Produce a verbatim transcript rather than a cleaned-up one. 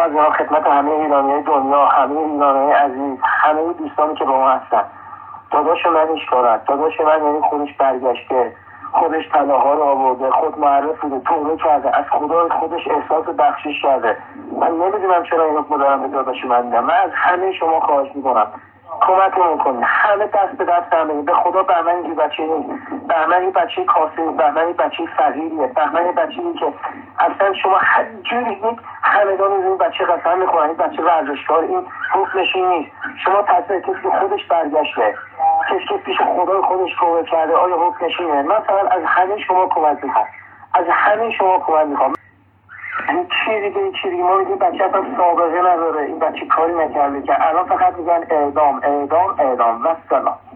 از اینا خدمت همه ایرانیای دنیا، همه ایرانیای عزیز، همه دوستانی که با ما هستن. داداش من اشکارت، داداش من یعنی خودش برگشته، خودش طلاها رو آورده، خود معرف بوده، توبه کرده، از خدا خودش احساس بخشش کرده. من نمیدونم چرا این حکم دارم به داداش من میدم. من از همه شما خواهش میکنم کمک میکنید، همه دست به دست همه. به خدا بهمن این بچه نیست، بهمن این بچه کاسه، بهمن این بچه فقیریه، بهمن این بچه این که اصلا شما هر جوری این همدان این بچه قسم میخورن این بچه ورزشکار، این حکمش این نیست. شما تصویر کسی که خودش برگشته، کسی که پیش خدا خودش توبه کرده، آیا حکمش اینه؟ من فقط از همه شما کمک میخوام، از همه شما کمک میخوام. این چی دیگه این چی دیگه ما میگیم بچه اصلا سابقه نداره، این بچه کاری نکرده که الان فقط میگن اعدام اعدام اعدام و سلام.